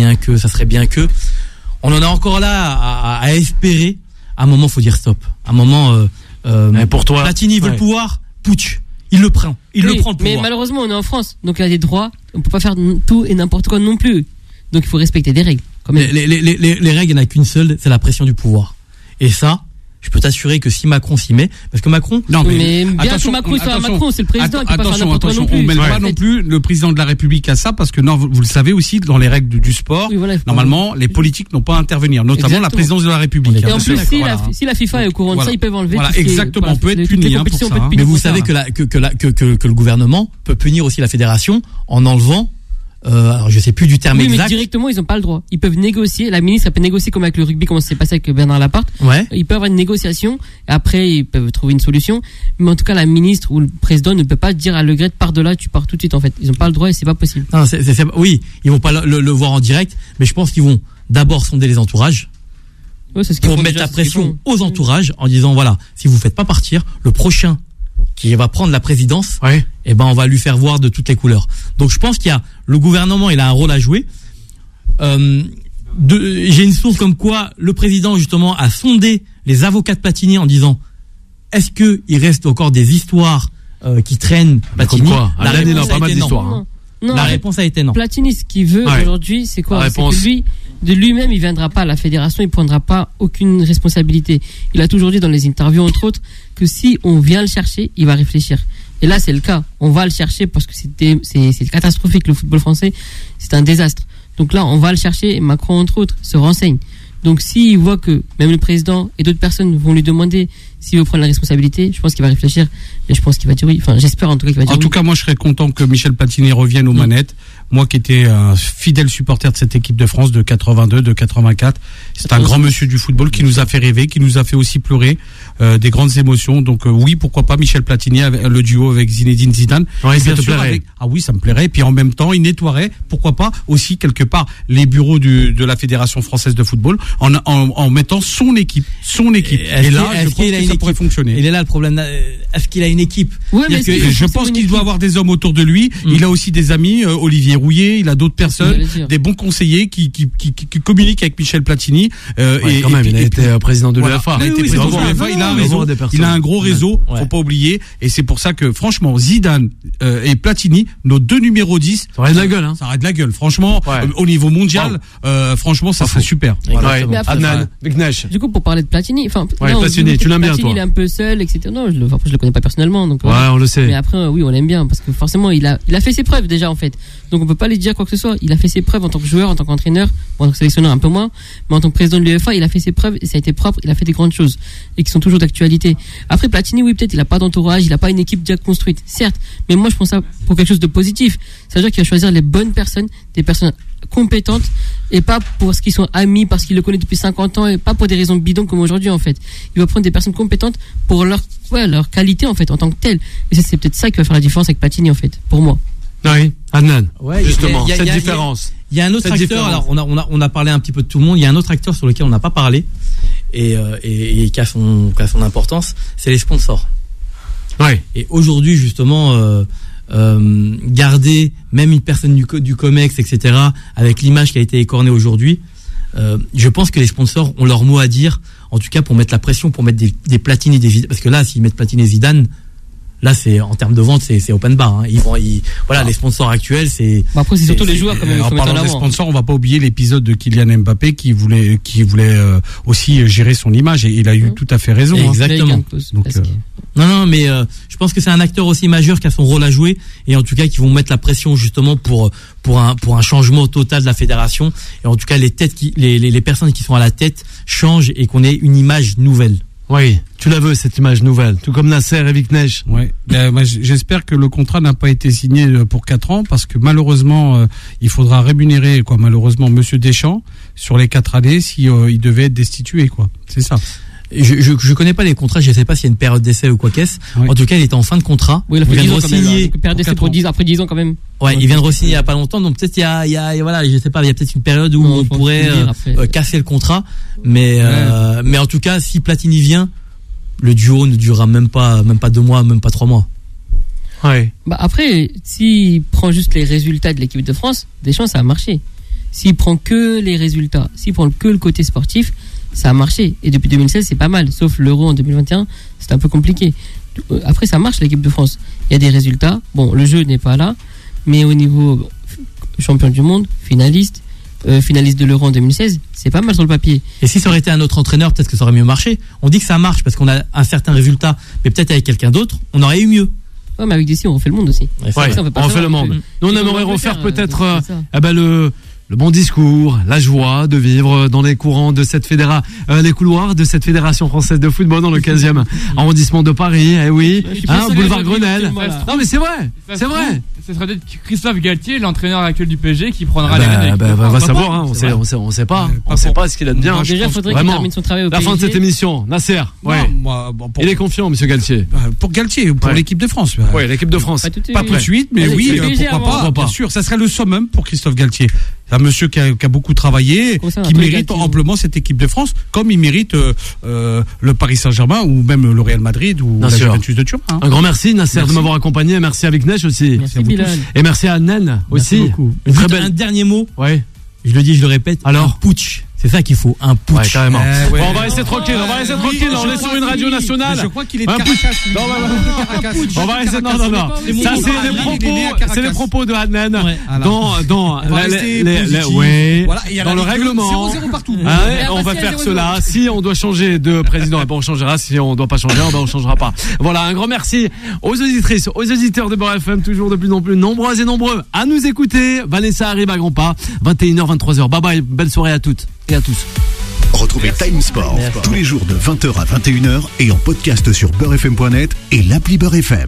On en est encore là à espérer. À un moment, faut dire stop. À un moment, pour toi, Platini veut le pouvoir, putsch. Il le prend. Il le prend le pouvoir. Mais malheureusement, on est en France. Donc il y a des droits. On peut pas faire tout et n'importe quoi non plus. Donc il faut respecter des règles. Quand même. Les règles, il n'y en a qu'une seule, c'est la pression du pouvoir. Et ça, je peux t'assurer que si Macron s'y met, parce que Macron. Non, mais bien que Macron soit Macron, c'est le président qui peut pas faire n'importe quoi non plus. On mêle pas non plus le président de la République à ça, parce que non, vous le savez aussi, dans les règles du sport, normalement, les politiques n'ont pas à intervenir, notamment la présidence de la République. Et en plus, si la FIFA est au courant de ça, ils peuvent enlever. Voilà, exactement. On peut être puni pour ça. Mais vous savez que le gouvernement peut punir aussi la fédération en enlevant. Alors je sais plus du terme exact. Mais directement ils ont pas le droit. Ils peuvent négocier. La ministre elle peut négocier comme avec le rugby, comme ça s'est passé avec Bernard Laporte. Ouais. Ils peuvent avoir une négociation. Et après ils peuvent trouver une solution. Mais en tout cas la ministre ou le président ne peut pas dire à Le Gret pars de là, tu pars tout de suite en fait. Ils ont pas le droit et c'est pas possible. Non, oui, ils vont pas le voir en direct, mais je pense qu'ils vont d'abord sonder les entourages. Ouais, c'est ce pour mettre la pression aux entourages en disant voilà, si vous faites pas partir, le prochain qui va prendre la présidence, et ben on va lui faire voir de toutes les couleurs. Donc je pense qu'il y a le gouvernement, il a un rôle à jouer. J'ai une source comme quoi le président justement a sondé les avocats de Platini en disant est-ce que il reste encore des histoires qui traînent Platini? La réponse a été non. La réponse a été non. Platini, ce qu'il veut aujourd'hui, c'est quoi? C'est que lui, de lui-même, il viendra pas à la fédération, il prendra pas aucune responsabilité. Il a toujours dit dans les interviews, entre autres, que si on vient le chercher, il va réfléchir. Et là, c'est le cas. On va le chercher parce que c'est catastrophique, le football français. C'est un désastre. Donc là, on va le chercher et Macron, entre autres, se renseigne. Donc s'il voit que même le président et d'autres personnes vont lui demander s'il veut prendre la responsabilité, je pense qu'il va réfléchir et je pense qu'il va dire oui. Enfin, j'espère en tout cas qu'il va dire oui. En tout cas, moi, je serais content que Michel Platini revienne aux manettes. Moi qui étais un fidèle supporter de cette équipe de France de 82, de 84. C'est un grand monsieur du football qui nous a fait rêver, qui nous a fait aussi pleurer, des grandes émotions. Donc oui, pourquoi pas Michel Platini, avec le duo avec Zinedine Zidane. Oui, ça te plairait. Ah oui, ça me plairait. Et puis en même temps, il nettoierait, pourquoi pas, aussi quelque part, les bureaux de la Fédération française de football en mettant son équipe. Et là, je pense que ça pourrait fonctionner. Il est là le problème. Est-ce qu'il a une équipe? Je pense qu'il doit avoir des hommes autour de lui. Il a aussi des amis, Olivier Rouillet, il a d'autres personnes, des bons conseillers qui communiquent avec Michel Platini. Quand même, il a été président de l'UEFA. Il a été président de l'UEFA, il a un réseau, il a un gros réseau, faut pas oublier. Et c'est pour ça que, franchement, Zidane et Platini, nos deux numéros 10, ça aurait de la gueule, hein. Ça aurait de la gueule, franchement, au niveau mondial, franchement, ça serait super. Adnan, Vignesh. Du coup, pour parler de Platini, Platini, tu l'aimes bien, toi? Il est un peu seul, etc. Non, je le connais pas personnellement, donc. On le sait. Mais après, oui, on l'aime bien, parce que forcément, il a fait ses preuves déjà, en fait. Donc, on peut pas lui dire quoi que ce soit. Il a fait ses preuves en tant que joueur, en tant qu'entraîneur, en tant que sélectionneur un peu moins, mais en tant que président de l'UEFA, il a fait ses preuves et ça a été propre. Il a fait des grandes choses et qui sont toujours d'actualité. Après, Platini, oui, peut-être, il a pas d'entourage, il a pas une équipe déjà construite, certes. Mais moi, je pense ça pour quelque chose de positif. Ça veut dire qu'il va choisir les bonnes personnes, des personnes compétentes et pas parce qu'ils sont amis, parce qu'il le connaît depuis 50 ans et pas pour des raisons bidons comme aujourd'hui, en fait. Il va prendre des personnes compétentes pour leur qualité, en fait, en tant que telle. Et c'est peut-être ça qui va faire la différence avec Platini, en fait, pour moi. Oui, Adnan. Ouais, justement, cette différence. Il y a un autre acteur. Alors, on a parlé un petit peu de tout le monde. Il y a un autre acteur sur lequel on n'a pas parlé et qui a son importance. C'est les sponsors. Ouais. Et aujourd'hui, justement, garder même une personne du COMEX, etc., avec l'image qui a été écornée aujourd'hui, je pense que les sponsors ont leur mot à dire, en tout cas pour mettre la pression, pour mettre des Platini et des Zidane. Parce que là, s'ils mettent Platini et Zidane, là, c'est en termes de vente, c'est open bar. Hein. Les sponsors actuels, c'est. Après, c'est surtout les joueurs quand même. En parlant des sponsors, on va pas oublier l'épisode de Kylian Mbappé qui voulait aussi gérer son image et il a eu tout à fait raison. Exactement. Donc, non, mais je pense que c'est un acteur aussi majeur qui a son rôle à jouer et en tout cas qui vont mettre la pression justement pour un changement total de la fédération et en tout cas les personnes qui sont à la tête changent et qu'on ait une image nouvelle. Oui, tu la veux cette image nouvelle, tout comme Nasser et Viknesh. Ouais. J'espère que le contrat n'a pas été signé pour 4 ans parce que malheureusement il faudra rémunérer malheureusement Monsieur Deschamps sur les 4 années si il devait être destitué C'est ça. Je connais pas les contrats, je sais pas s'il y a une période d'essai ou quoi qu'est-ce. Oui. En tout cas, il était en fin de contrat. Oui, il a fait 10 ans quand même. Période d'essai après 10 ans quand même. Ouais, il vient de re-signer il y a pas longtemps, donc peut-être il y a je sais pas, il y a peut-être une période où on pourrait casser le contrat, mais en tout cas, si Platini vient, le duo ne durera même pas 2 mois, même pas 3 mois. Ouais. Après, s'il prend juste les résultats de l'équipe de France, Deschamps, ça a marché. S'il prend que les résultats, s'il prend que le côté sportif, ça a marché. Et depuis 2016, c'est pas mal. Sauf l'Euro en 2021, c'est un peu compliqué. Après, ça marche, l'équipe de France. Il y a des résultats. Bon, le jeu n'est pas là. Mais au niveau champion du monde, finaliste de l'Euro en 2016, c'est pas mal sur le papier. Et si ça aurait été un autre entraîneur, peut-être que ça aurait mieux marché. On dit que ça marche parce qu'on a un certain résultat. Mais peut-être avec quelqu'un d'autre, on aurait eu mieux. Ouais, mais avec Dessy, on refait le monde aussi. Ouais, on refait le monde. Nous, on aimerait refaire peut-être le bon discours, la joie de vivre dans les courants de cette les couloirs de cette fédération française de football dans le 15e arrondissement de Paris. Eh oui, boulevard Grenelle. Non mais c'est vrai. Ce serait peut-être Christophe Galtier, l'entraîneur actuel du PSG, qui prendra les rênes. Va savoir, hein, on sait pas. On sait pas ce qu'il a de bien. Déjà, il faudrait qu'il termine son travail au PSG. La fin de cette émission, Nasser. Ouais. Il est confiant, monsieur Galtier. Pour Galtier, pour l'équipe de France. Oui, l'équipe de France. Pas tout de suite, mais oui, pourquoi pas. Bien sûr, ça serait le summum pour Christophe Galtier. C'est un monsieur qui a beaucoup travaillé, qui mérite amplement cette équipe de France, comme il mérite le Paris Saint-Germain ou même le Real Madrid ou la Juventus de Turin. Un grand merci, Nasser, de m'avoir accompagné. Merci à Viknesh aussi. Merci à vous tous. Et merci à Nan aussi. Un dernier mot. Ouais. Je le dis, je le répète. Alors, un putsch. C'est ça qu'il faut, un putsch. Ouais, carrément. Bon, on va rester tranquille, on est sur une radio nationale. Je crois qu'il est de Caracas. On va rester, non. Ça, c'est les propos de Adnan dans le règlement. 0-0 partout. On va faire cela. Si on doit changer de président, on changera. Si on doit pas changer, on changera pas. Voilà, un grand merci aux auditrices, aux auditeurs de Beurre FM, toujours de plus en plus nombreuses et nombreux à nous écouter. Vanessa arrive à grands pas, 21h, 23h. Bye bye, belle soirée à toutes et à tous. Retrouvez Time Sport tous les jours de 20h à 21h et en podcast sur beurrefm.net et l'appli Beurre FM.